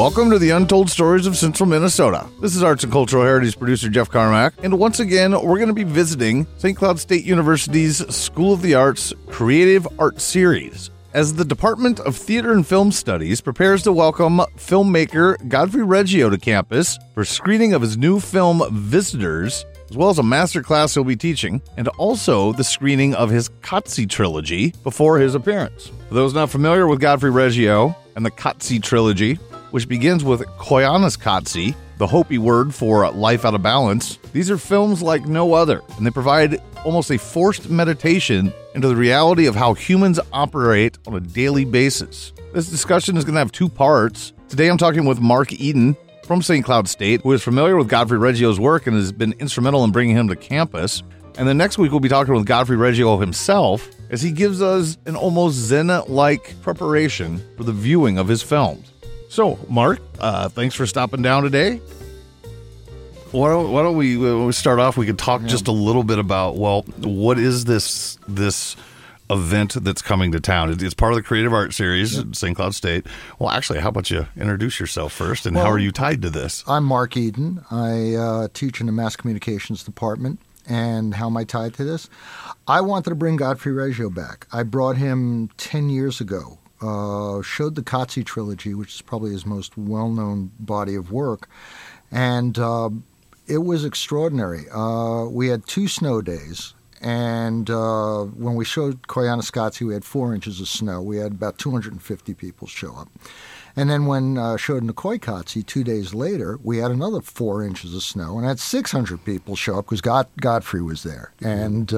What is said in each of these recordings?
Welcome to the Untold Stories of Central Minnesota. This is Arts and Cultural Heritage producer Jeff Carmack, and once again, we're going to be visiting St. Cloud State University's School of the Arts Creative Art Series, as the Department of Theater and Film Studies prepares to welcome filmmaker Godfrey Reggio to campus for screening of his new film Visitors, as well as a master class he'll be teaching, and also the screening of his Qatsi trilogy before his appearance. For those not familiar with Godfrey Reggio and the Qatsi trilogy, which begins with Koyaanisqatsi, Qatsi, the Hopi word for life out of balance, these are films like no other, and they provide almost a forced meditation into the reality of how humans operate on a daily basis. This discussion is going to have two parts. Today I'm talking with Mark Eden from St. Cloud State, who is familiar with Godfrey Reggio's work and has been instrumental in bringing him to campus. And then next week we'll be talking with Godfrey Reggio himself as he gives us an almost Zen-like preparation for the viewing of his films. So, Mark, thanks for stopping down today. Why don't we start off? We could talk just a little bit about, well, what is this event that's coming to town? It's part of the Creative Art Series at St. Cloud State. Well, actually, how about you introduce yourself first, and how are you tied to this? I'm Mark Eden. I teach in the Mass Communications Department. And how am I tied to this? I wanted to bring Godfrey Reggio back. I brought him 10 years ago. Showed the Qatsi trilogy, which is probably his most well-known body of work, and it was extraordinary. We had 2 snow days, and when we showed Koyaanisqatsi, we had 4 inches of snow. We had about 250 people show up. And then when showed Nicoy Qatsi 2 days later, we had another 4 inches of snow, and had 600 people show up because Godfrey was there. And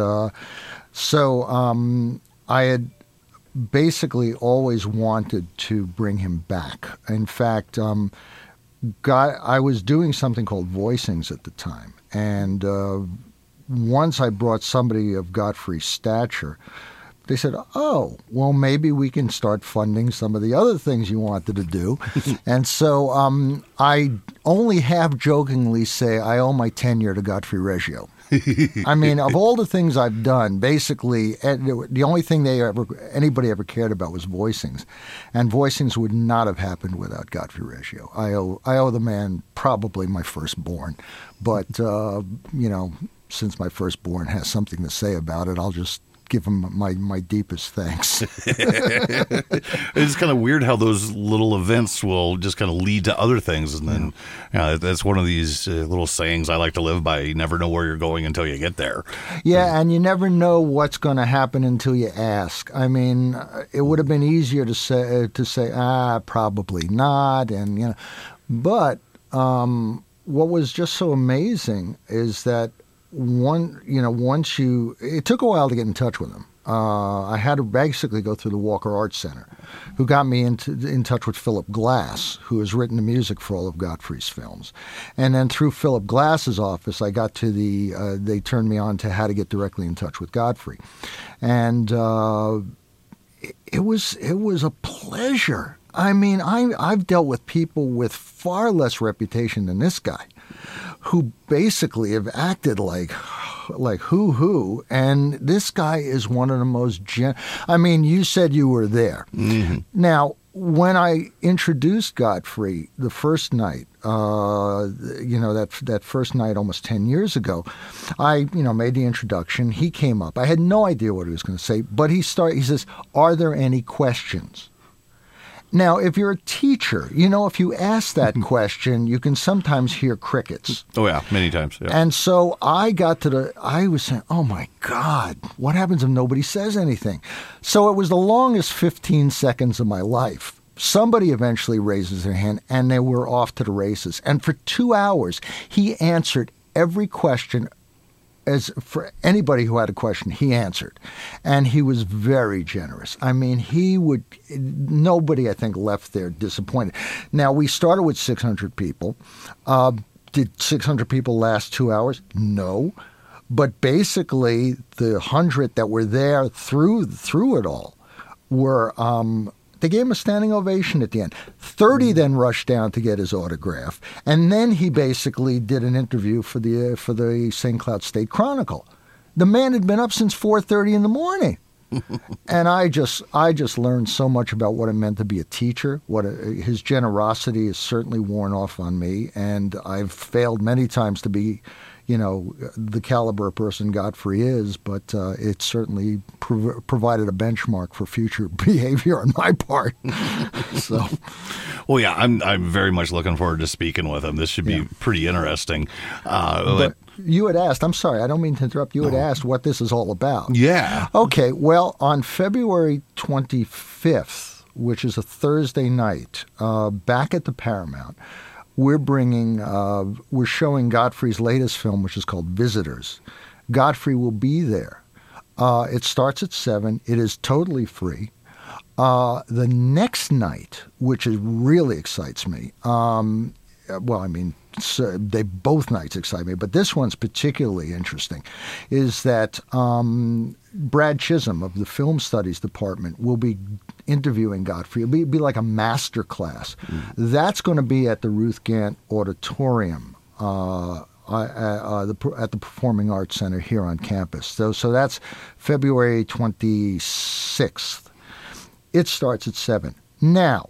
so I had basically always wanted to bring him back. In fact, I was doing something called voicings at the time. And once I brought somebody of Godfrey's stature, they said, oh, well, maybe we can start funding some of the other things you wanted to do. And so I only half jokingly say I owe my tenure to Godfrey Reggio. I mean, of all the things I've done, basically, the only thing anybody ever cared about was voicings. And voicings would not have happened without Godfrey Reggio. I owe the man probably my firstborn. But, since my firstborn has something to say about it, I'll just give him my deepest thanks. It's kind of weird how those little events will just kind of lead to other things. And then that's one of these little sayings I like to live by. You never know where you're going until you get there. Yeah, and you never know what's going to happen until you ask. I mean, it would have been easier to say, probably not. And, but what was just so amazing is that it took a while to get in touch with him. I had to basically go through the Walker Arts Center, who got me in touch with Philip Glass, who has written the music for all of Godfrey's films. And then through Philip Glass's office, I got to they turned me on to how to get directly in touch with Godfrey. And it was a pleasure. I mean, I've dealt with people with far less reputation than this guy, who basically have acted like who, and this guy is one of the most I mean, you said you were there. Mm-hmm. Now, when I introduced Godfrey the first night, that first night almost 10 years ago, I, made the introduction. He came up. I had no idea what he was going to say, but he says, "Are there any questions?" Now, if you're a teacher, if you ask that question, you can sometimes hear crickets. Oh, yeah, many times. Yeah. And so I was saying, oh, my God, what happens if nobody says anything? So it was the longest 15 seconds of my life. Somebody eventually raises their hand, and they were off to the races. And for 2 hours, he answered every question. As for anybody who had a question, he answered. And he was very generous. I mean, nobody, I think, left there disappointed. Now, we started with 600 people. Did 600 people last 2 hours? No. But basically, the 100 that were there through it all were They gave him a standing ovation at the end. 30 then rushed down to get his autograph. And then he basically did an interview for the St. Cloud State Chronicle. The man had been up since 4:30 in the morning. And I just learned so much about what it meant to be a teacher. His generosity is certainly worn off on me, and I've failed many times to be, the caliber of person Godfrey is, but it certainly provided a benchmark for future behavior on my part. So, well, yeah, I'm very much looking forward to speaking with him. This should be pretty interesting. But you had asked, I'm sorry, I don't mean to interrupt. You had asked what this is all about. Yeah. Okay, well, on February 25th, which is a Thursday night, back at the Paramount, we're showing Godfrey's latest film, which is called Visitors. Godfrey will be there. It starts at 7. It is totally free. The next night, which really excites me, both nights excite me, but this one's particularly interesting, is that Brad Chisholm of the Film Studies Department will be interviewing Godfrey. It'll be like a master class. That's going to be at the Ruth Gant Auditorium at the Performing Arts Center here on campus. So that's February 26th. It starts at 7. Now,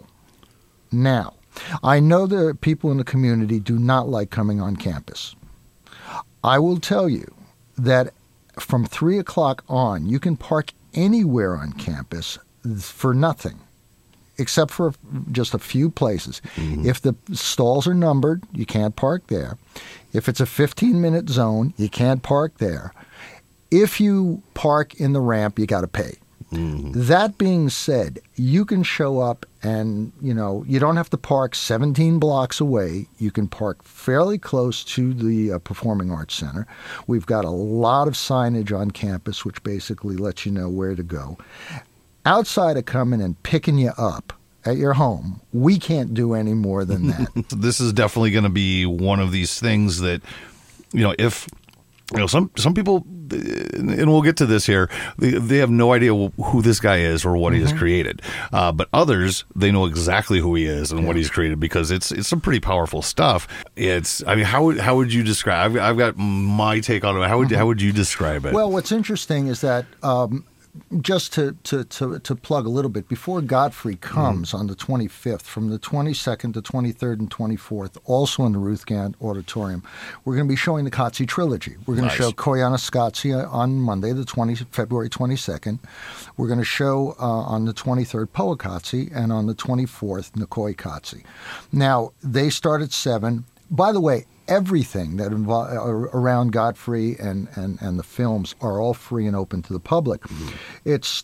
I know that people in the community do not like coming on campus. I will tell you that from 3 o'clock on, you can park anywhere on campus for nothing, except for just a few places. Mm-hmm. If the stalls are numbered, you can't park there. If it's a 15-minute zone, you can't park there. If you park in the ramp, you got to pay. Mm-hmm. That being said, you can show up and, you don't have to park 17 blocks away. You can park fairly close to the Performing Arts Center. We've got a lot of signage on campus, which basically lets you know where to go. Outside of coming and picking you up at your home, we can't do any more than that. This is definitely going to be one of these things that, if... some people, and we'll get to this here, they have no idea who this guy is or what he has created. But others, they know exactly who he is and what he's created, because it's some pretty powerful stuff. How would you describe? I've got my take on it. How would you describe it? Well, what's interesting is that just to plug a little bit, before Godfrey comes on the 25th, from the 22nd to 23rd and 24th, also in the Ruth Gant Auditorium, we're going to be showing the Qatsi trilogy. We're going to show Koyaanisqatsi on Monday, February 22nd. We're going to show on the 23rd Powaqatsi, and on the 24th Nikoi Qatsi. Now, they start at 7. By the way, everything that around Godfrey and the films are all free and open to the public. Mm-hmm. It's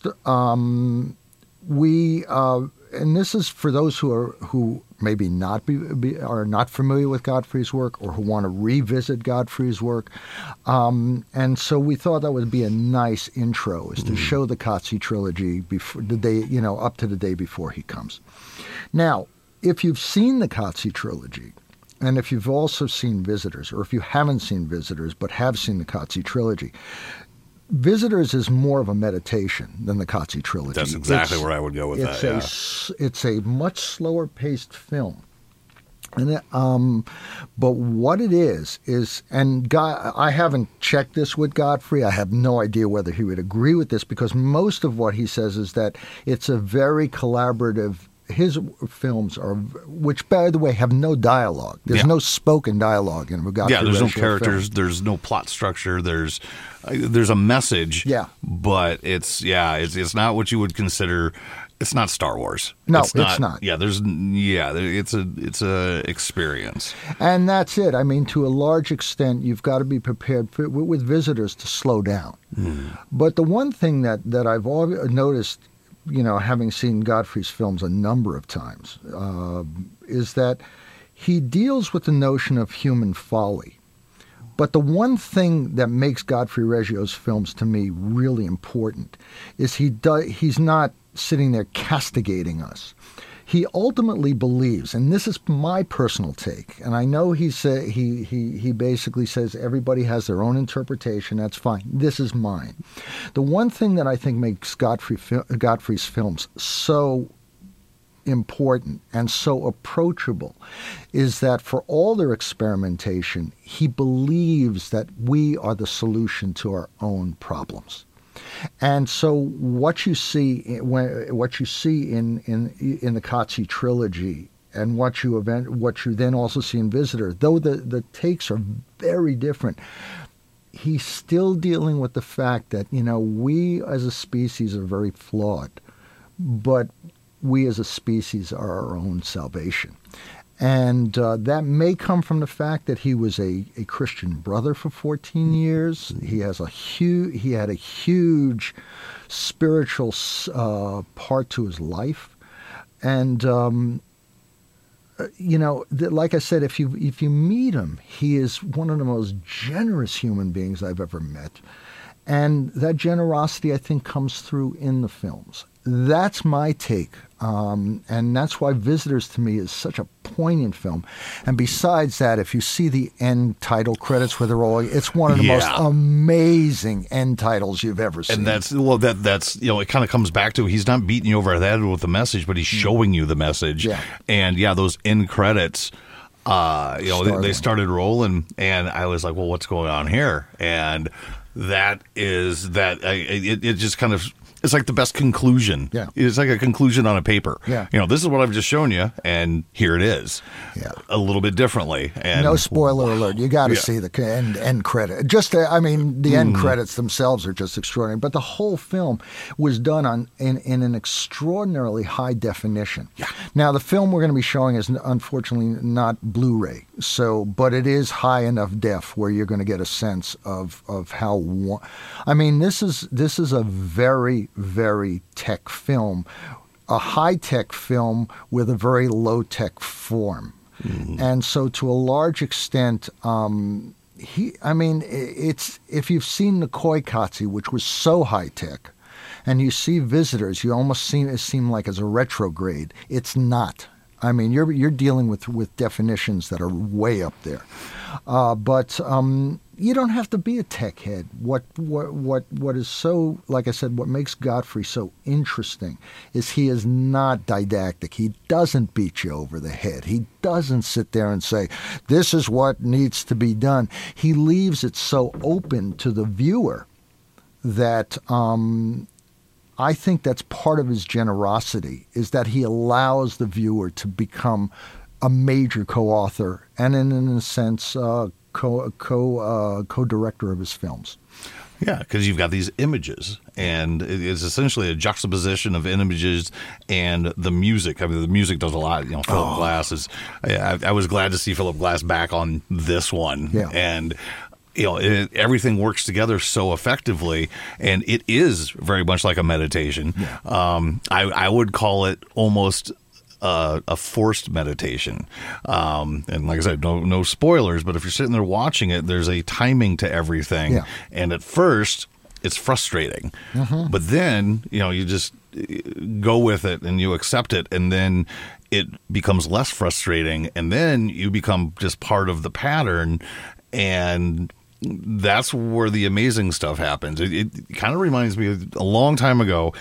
and this is for those who maybe are not familiar with Godfrey's work, or who want to revisit Godfrey's work. And so we thought that would be a nice intro, is to show the Qatsi trilogy before the day, up to the day before he comes. Now, if you've seen the Qatsi trilogy, and if you've also seen Visitors, or if you haven't seen Visitors but have seen the Qatsi trilogy, Visitors is more of a meditation than the Qatsi trilogy. That's exactly where I would go with that. It's a much slower paced film. And but what it is, and I haven't checked this with Godfrey. I have no idea whether he would agree with this, because most of what he says is that it's a very collaborative. His films are, which by the way have no dialogue. There's no spoken dialogue in Godfrey. Yeah, there's no characters. Film. There's no plot structure. There's a message. Yeah, but it's not what you would consider. It's not Star Wars. No, it's not. Yeah, it's a experience. And that's it. I mean, to a large extent, you've got to be prepared with Visitors to slow down. But the one thing that I've noticed, having seen Godfrey's films a number of times, is that he deals with the notion of human folly. But the one thing that makes Godfrey Reggio's films, to me, really important is he's not sitting there castigating us. He ultimately believes, and this is my personal take, and I know he basically says everybody has their own interpretation. That's fine. This is mine. The one thing that I think makes Godfrey's films so important and so approachable is that for all their experimentation, he believes that we are the solution to our own problems. And so what you see in the Qatsi trilogy, and what you then also see in Visitor, though the takes are very different, he's still dealing with the fact that, we as a species are very flawed, but we as a species are our own salvation. And that may come from the fact that he was a Christian brother for 14 years. He had a huge spiritual part to his life. And, like I said, if you meet him, he is one of the most generous human beings I've ever met. And that generosity, I think, comes through in the films. That's my take. And that's why Visitors to me is such a poignant film. And besides that, if you see the end title credits where they're all, it's one of the most amazing end titles you've ever seen. And that's it kind of comes back to, he's not beating you over the head with the message, but he's showing you the message. Yeah. And those end credits, they started rolling, and I was like, well, what's going on here? And it just kind of, it's like the best conclusion. Yeah. It's like a conclusion on a paper. Yeah. This is what I've just shown you, and here it is. Yeah. A little bit differently. And no spoiler alert. You got to see the end credit. The end credits themselves are just extraordinary. But the whole film was done in an extraordinarily high definition. Yeah. Now, the film we're going to be showing is unfortunately not Blu-ray. But it is high enough def where you're going to get a sense of how. This is a very, very tech film, a high-tech film with a very low-tech form. Mm-hmm. And so to a large extent, it's, if you've seen Nikkoi Qatsi, which was so high-tech, and you see Visitors, you almost seem like as a retrograde. It's not. You're dealing with definitions that are way up there. But you don't have to be a tech head. What is so, like I said, what makes Godfrey so interesting is he is not didactic. He doesn't beat you over the head. He doesn't sit there and say, this is what needs to be done. He leaves it so open to the viewer that I think that's part of his generosity, is that he allows the viewer to become a major co-author and, in a sense, co-director of his films. Yeah, because you've got these images, and it's essentially a juxtaposition of images and the music. The music does a lot. Philip Glass is. I was glad to see Philip Glass back on this one, and everything works together so effectively, and it is very much like a meditation. Yeah. I would call it almost a forced meditation. And like I said, no spoilers, but if you're sitting there watching it, there's a timing to everything. Yeah. And at first, it's frustrating. Mm-hmm. But then, you just go with it and you accept it, and then it becomes less frustrating, and then you become just part of the pattern, and that's where the amazing stuff happens. It kind of reminds me of a long time ago.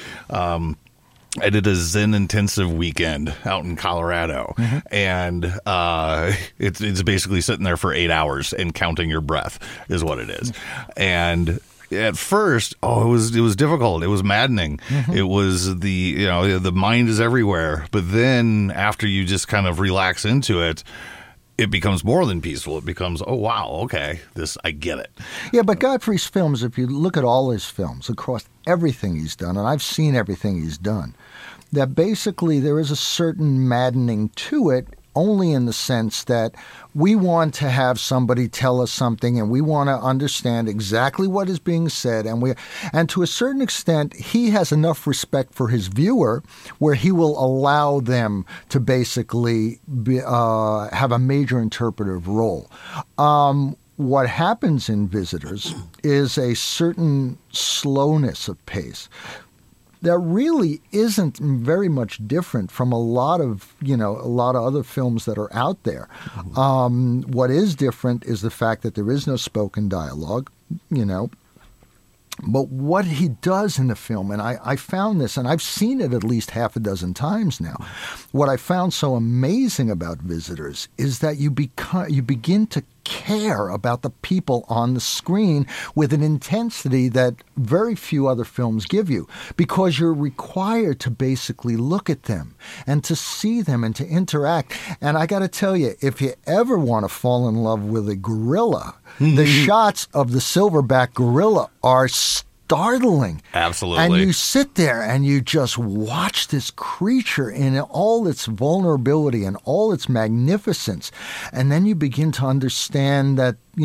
I did a Zen intensive weekend out in Colorado, and it's basically sitting there for 8 hours and counting your breath is what it is. And at first, it was difficult. It was maddening. Mm-hmm. It was the mind is everywhere. But then after you just kind of relax into it, it becomes more than peaceful. It becomes, oh, wow, okay, I get it. Yeah, but Godfrey's films, if you look at all his films across everything he's done, and I've seen everything he's done, that basically there is a certain maddening to it, only in the sense that we want to have somebody tell us something, and we want to understand exactly what is being said, and to a certain extent, he has enough respect for his viewer where he will allow them to basically have a major interpretive role. What happens in Visitors is a certain slowness of pace that really isn't very much different from a lot of other films that are out there. What is different is the fact that there is no spoken dialogue, But what he does in the film, and I found this, and I've seen it at least half a dozen times now, what I found so amazing about Visitors is that you begin to care about the people on the screen with an intensity that very few other films give you, because you're required to basically look at them and to see them and to interact. And I got to tell you, if you ever want to fall in love with a gorilla, the shots of the silverback gorilla are startling. Absolutely. And you sit there and you just watch this creature in all its vulnerability and all its magnificence. And then you begin to understand that, you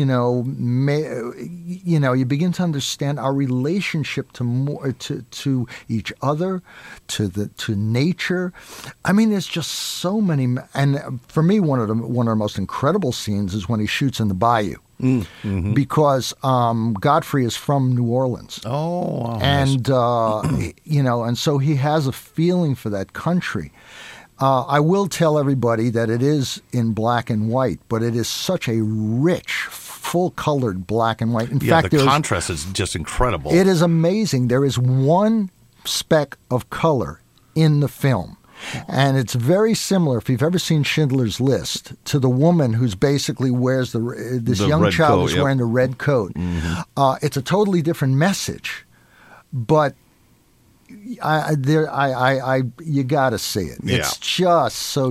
begin to understand our relationship to each other, to nature. I mean, there's just so many. And for me, one of the most incredible scenes is when he shoots in the bayou. Mm-hmm. Because Godfrey is from New Orleans. Oh, wow. And and so he has a feeling for that country. I will tell everybody that it is in black and white, but it is such a rich, full-colored black and white. In fact, the contrast is just incredible. It is amazing. There is one speck of color in the film. And it's very similar, if you've ever seen Schindler's List, to the woman who's basically wears this young child who's wearing the red coat. Mm-hmm. It's a totally different message, but you got to see it. Yeah. It's just so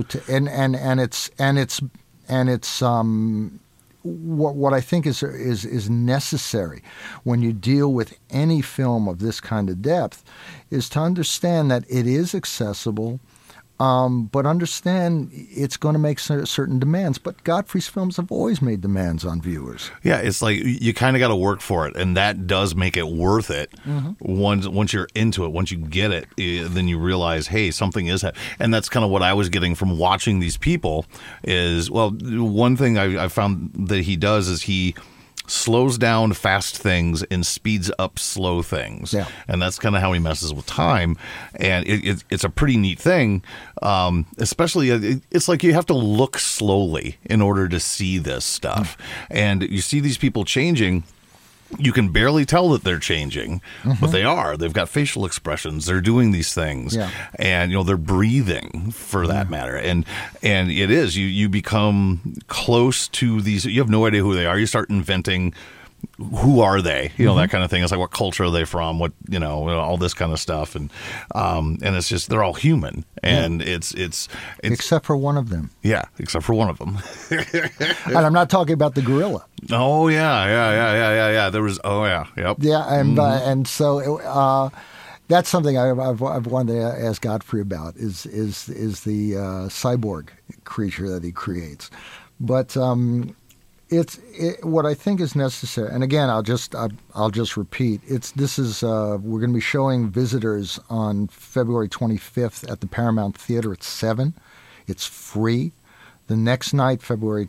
what I think is necessary when you deal with any film of this kind of depth is to understand that it is accessible. But understand it's going to make certain demands. But Godfrey's films have always made demands on viewers. Yeah, it's like you kind of got to work for it, and that does make it worth it. Mm-hmm. Once you're into it, once you get it, then you realize, hey, something is happening. And that's kind of what I was getting from watching these people is, well, one thing I found that he does is he slows down fast things and speeds up slow things. Yeah. And that's kind of how he messes with time. And it's a pretty neat thing. Especially, it's like you have to look slowly in order to see this stuff. And you see these people changing. You can barely tell that they're changing, but they are. They've got facial expressions. They're doing these things, and they're breathing, for that matter. And it is you become close to these. You have no idea who they are. You start inventing. Who are they? That kind of thing. It's like, what culture are they from? What all this kind of stuff, and it's just they're all human, and it's except for one of them. Yeah, except for one of them. And I'm not talking about the gorilla. Oh yeah. There was. Oh yeah. Yep. Yeah, and so. That's something I've wanted to ask Godfrey about is the cyborg creature that he creates, but. It's what I think is necessary, and again, I'll just repeat. We're going to be showing visitors on February 25th at the Paramount Theater at 7. It's free. The next night, February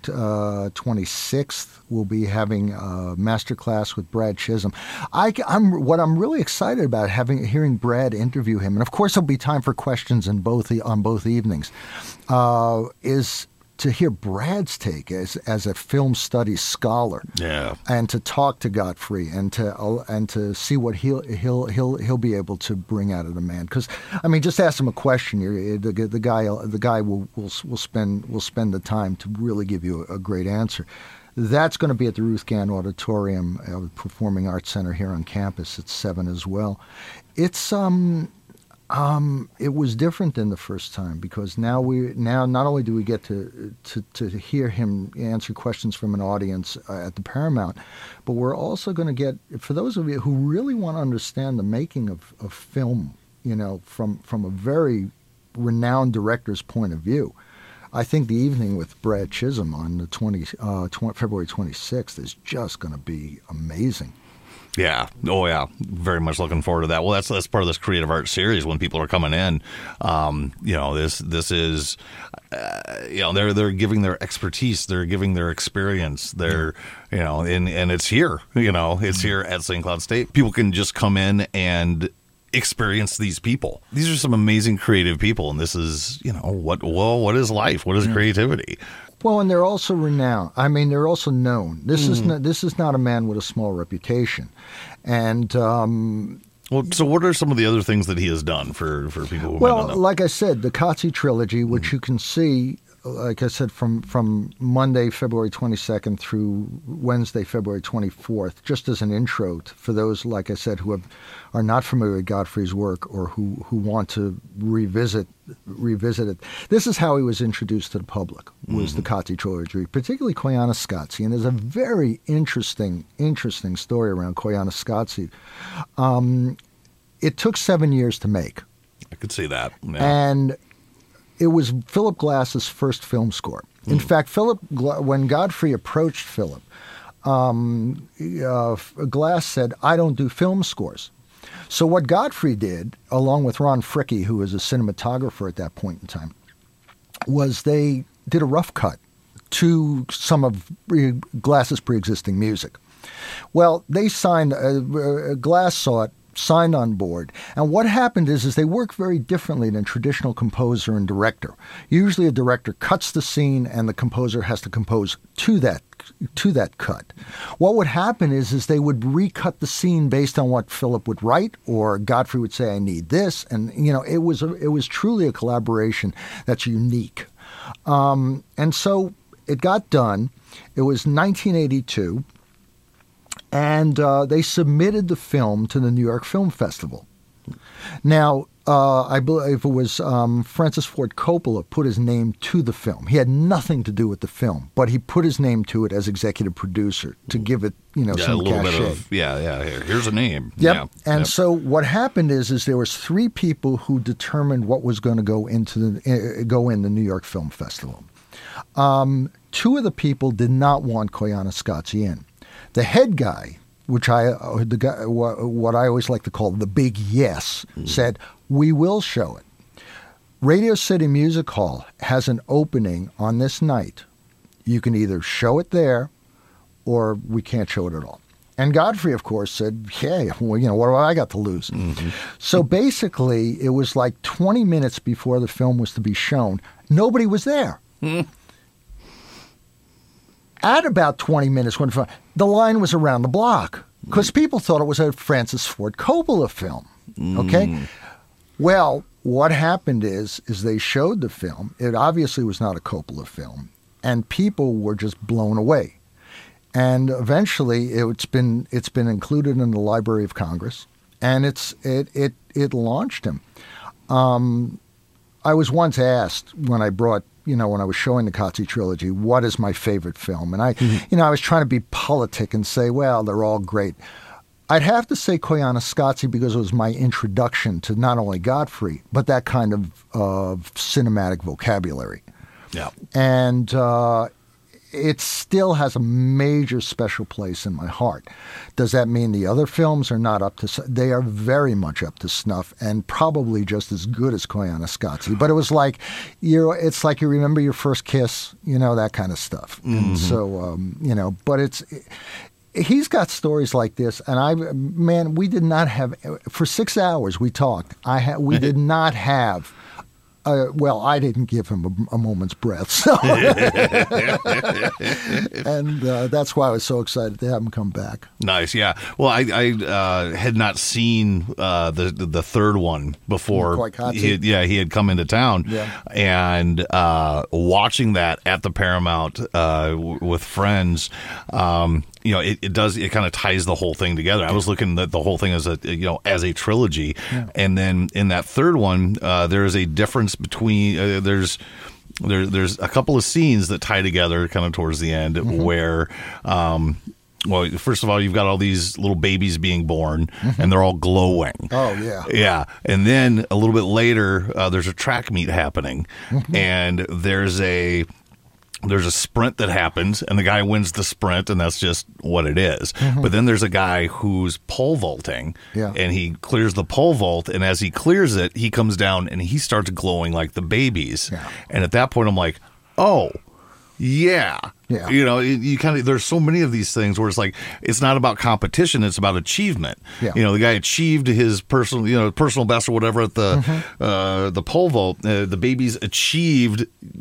26th, we'll be having a masterclass with Brad Chisholm. What I'm really excited about hearing Brad interview him, and of course there'll be time for questions on both evenings. Is to hear Brad's take as a film studies scholar, and to talk to Godfrey and to see what he'll be able to bring out of the man. Because I mean, just ask him a question. The guy will spend the time to really give you a great answer. That's going to be at the Ruth Gann Auditorium, Performing Arts Center here on campus at 7 as well. It's it was different than the first time because now not only do we get to hear him answer questions from an audience at the Paramount, but we're also going to get, for those of you who really want to understand the making of film, from a very renowned director's point of view, I think the evening with Brad Chisholm on the February 26th is just going to be amazing. Yeah. Oh, yeah. Very much looking forward to that. Well, that's part of this creative art series when people are coming in. This is, they're giving their expertise. They're giving their experience. They're, and it's here. It's here at St. Cloud State. People can just come in and experience these people. These are some amazing creative people, and this is, what is life? What is creativity? Well, and they're also renowned. I mean, they're also known. This is not a man with a small reputation, and well, so what are some of the other things that he has done for people who might not know? Like I said, the Qatsi trilogy, which you can see like I said, from Monday, February 22nd through Wednesday, February 24th, just as an intro for those, like I said, who are not familiar with Godfrey's work or who want to revisit it. This is how he was introduced to the public, was the Qatsi trilogy, particularly Koyaanisqatsi. And there's a very interesting story around Koyaanisqatsi. It took 7 years to make. I could see that. Yeah. And it was Philip Glass's first film score. In fact, when Godfrey approached Philip, Glass said, "I don't do film scores." So what Godfrey did, along with Ron Fricke, who was a cinematographer at that point in time, was they did a rough cut to some of Glass's pre-existing music. Well, they signed, Glass saw it, signed on board. And what happened is they work very differently than traditional composer and director. Usually a director cuts the scene and the composer has to compose to that cut. What would happen is they would recut the scene based on what Philip would write, or Godfrey would say, "I need this." And, it was truly a collaboration that's unique. And so it got done. It was 1982. And they submitted the film to the New York Film Festival. Now, I believe it was Francis Ford Coppola put his name to the film. He had nothing to do with the film, but he put his name to it as executive producer to give it, some cachet. Here's a name. Yep. Yeah. And so what happened is there was 3 people who determined what was going to go in the New York Film Festival. 2 of the people did not want Koyaanisqatsi in. The head guy, what I always like to call the big yes, said, "We will show it. Radio City Music Hall has an opening on this night. You can either show it there or we can't show it at all." And Godfrey, of course, said, "Hey, what do I got to lose?" So basically, it was like 20 minutes before the film was to be shown. Nobody was there. At about 20 minutes, when the line was around the block, because people thought it was a Francis Ford Coppola film. Okay? Well, what happened is they showed the film. It obviously was not a Coppola film, and people were just blown away. And eventually, it's been included in the Library of Congress, and it launched him. I was once asked when I brought, when I was showing the Qatsi trilogy, what is my favorite film? And I was trying to be politic and say, well, they're all great. I'd have to say Koyaanisqatsi because it was my introduction to not only Godfrey, but that kind of cinematic vocabulary. Yeah. And it still has a major special place in my heart. Does that mean the other films are not up to? They are very much up to snuff and probably just as good as Koyaanisqatsi. But it was like, it's like you remember your first kiss, that kind of stuff. And so, but he's got stories like this. And we did not have, for 6 hours we talked. We did not have. I didn't give him a moment's breath. So. And that's why I was so excited to have him come back. Nice, yeah. Well, I had not seen the third one before. He had come into town. Yeah. And watching that at the Paramount with friends, it kind of ties the whole thing together. I was looking at the whole thing as a trilogy, and then in that third one, there is a difference between there's a couple of scenes that tie together kind of towards the end where. Well, first of all, you've got all these little babies being born, and they're all glowing. Oh, yeah. Yeah. And then a little bit later, there's a track meet happening, and there's a sprint that happens, and the guy wins the sprint, and that's just what it is. But then there's a guy who's pole vaulting, and he clears the pole vault, and as he clears it, he comes down, and he starts glowing like the babies. Yeah. And at that point, I'm like, oh, yeah. You kind of, there's so many of these things where it's like, it's not about competition, it's about achievement. Yeah. The guy achieved his personal best or whatever at the pole vault. The babies achieved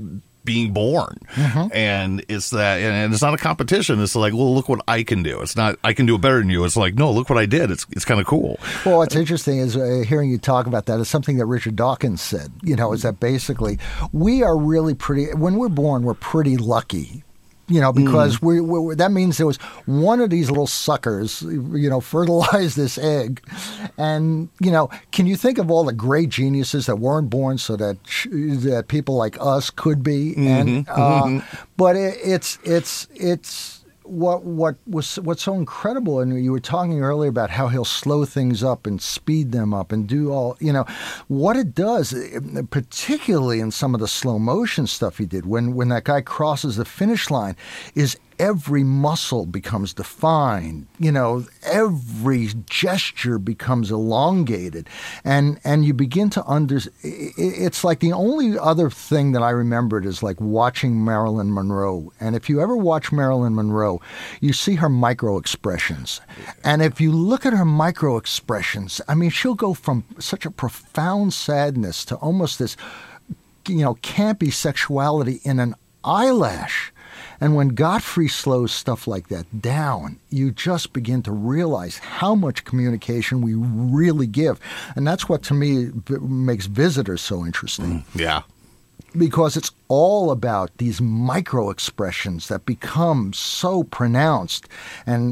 being born. And it's that, and it's not a competition. It's like, well, look what I can do. It's not, I can do it better than you. It's like, no, look what I did. It's kind of cool. Well, what's interesting is hearing you talk about that is something that Richard Dawkins said, is that basically we are really when we're born, we're pretty lucky. Because that means there was one of these little suckers, fertilized this egg. And, can you think of all the great geniuses that weren't born so that people like us could be? But it's what's so incredible, and you were talking earlier about how he'll slow things up and speed them up and do all, what it does, particularly in some of the slow motion stuff he did, when that guy crosses the finish line, is every muscle becomes defined, every gesture becomes elongated, and you begin to it's like the only other thing that I remembered is like watching Marilyn Monroe. And if you ever watch Marilyn Monroe, you see her micro expressions. And if you look at her micro expressions, I mean, she'll go from such a profound sadness to almost this, campy sexuality in an eyelash. And when Godfrey slows stuff like that down, you just begin to realize how much communication we really give. And that's what, to me, makes Visitors so interesting. Yeah. Because it's all about these micro expressions that become so pronounced. And,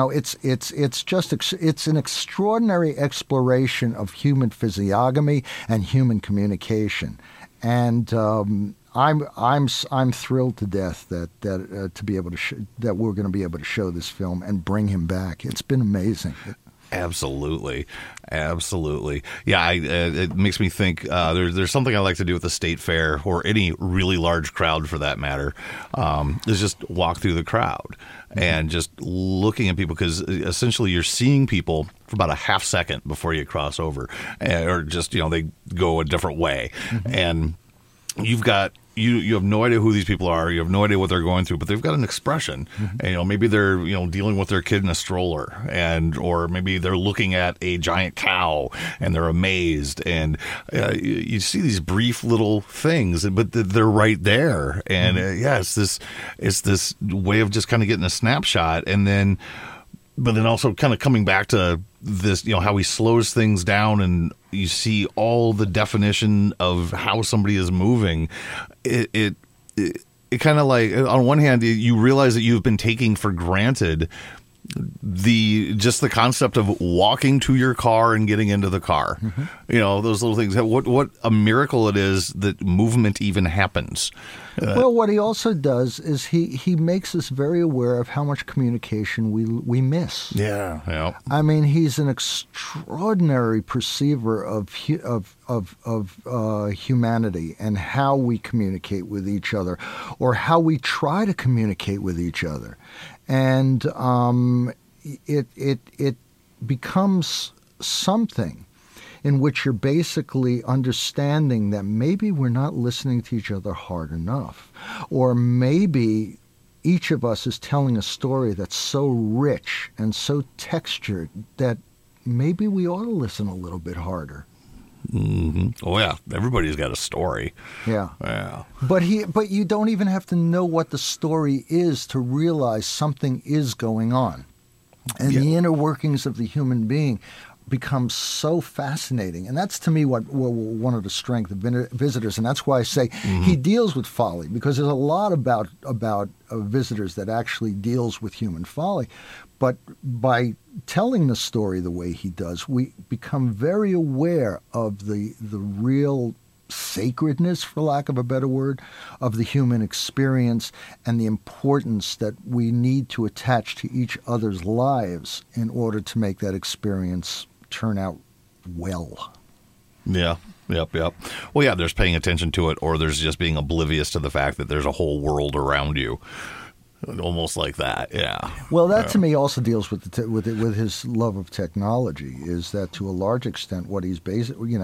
it's an extraordinary exploration of human physiognomy and human communication. And I'm thrilled to death that to be able to that we're going to be able to show this film and bring him back. It's been amazing. Absolutely. Yeah, it makes me think there's something I like to do with the state fair, or any really large crowd for that matter, is just walk through the crowd and just looking at people, because essentially you're seeing people for about a half second before you cross over, or just, they go a different way. And you've got you have no idea who these people are. You have no idea what they're going through, but they've got an expression. And, maybe they're dealing with their kid in a stroller, or maybe they're looking at a giant cow and they're amazed. And you see these brief little things, but they're right there. And it's this way of just kind of getting a snapshot, but then also kind of coming back to this, how he slows things down, and you see all the definition of how somebody is moving. It kind of like, on one hand, you realize that you've been taking for granted the concept of walking to your car and getting into the car. Those little things. What a miracle it is that movement even happens. Well, what he also does is he makes us very aware of how much communication we miss. Yeah. I mean, he's an extraordinary perceiver of humanity and how we communicate with each other, or how we try to communicate with each other. And it becomes something in which you're basically understanding that maybe we're not listening to each other hard enough, or maybe each of us is telling a story that's so rich and so textured that maybe we ought to listen a little bit harder. Oh yeah, everybody's got a story. Yeah. But you don't even have to know what the story is to realize something is going on, and the inner workings of the human being becomes so fascinating. And that's, to me, what one of the strengths of Visitors. And that's why I say he deals with folly, because there's a lot about Visitors that actually deals with human folly. But by telling the story the way he does, we become very aware of the real sacredness, for lack of a better word, of the human experience, and the importance that we need to attach to each other's lives in order to make that experience turn out well. Yeah. Yep. Well, yeah, there's paying attention to it, or there's just being oblivious to the fact that there's a whole world around you. Almost like that, yeah. Well, that to me also deals with his love of technology. Is that, to a large extent, what he basically,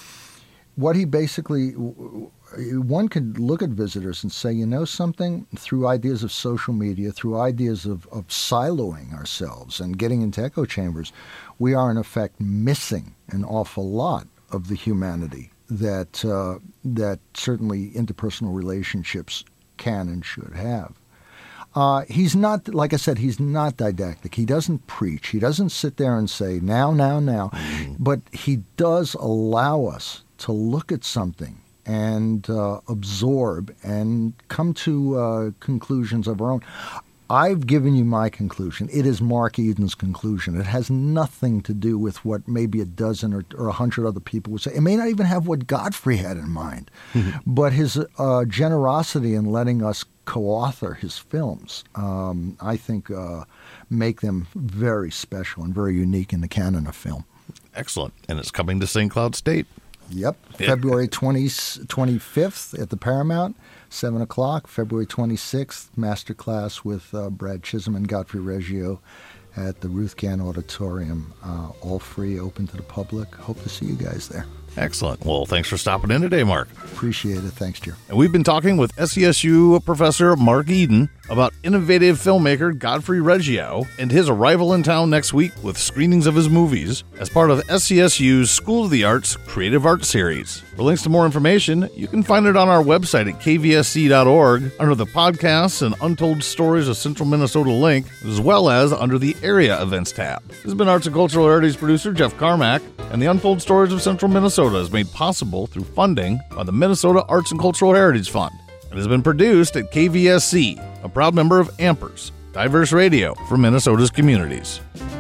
one could look at Visitors and say, something, through ideas of social media, through ideas of siloing ourselves and getting into echo chambers, we are in effect missing an awful lot of the humanity that certainly interpersonal relationships can and should have. He's not, like I said, he's not didactic. He doesn't preach. He doesn't sit there and say, now. But he does allow us to look at something and absorb and come to conclusions of our own. I've given you my conclusion. It is Mark Eden's conclusion. It has nothing to do with what maybe a dozen or 100 other people would say. It may not even have what Godfrey had in mind. But his generosity in letting us co-author his films, I think, make them very special and very unique in the canon of film. Excellent. And it's coming to St. Cloud State. Yep. February 25th at the Paramount, 7 o'clock. February 26th, masterclass with Brad Chisholm and Godfrey Reggio at the Ruth Gann Auditorium. All free, open to the public. Hope to see you guys there. Excellent. Well, thanks for stopping in today, Mark. Appreciate it. Thanks, Joe. And we've been talking with SCSU professor Mark Eden about innovative filmmaker Godfrey Reggio and his arrival in town next week with screenings of his movies as part of SCSU's School of the Arts Creative Arts Series. For links to more information, you can find it on our website at kvsc.org under the Podcasts and Untold Stories of Central Minnesota link, as well as under the Area Events tab. This has been Arts and Cultural Heritage producer Jeff Carmack, and the Untold Stories of Central Minnesota is made possible through funding by the Minnesota Arts and Cultural Heritage Fund. It has been produced at KVSC, a proud member of AMPERS, diverse radio for Minnesota's communities.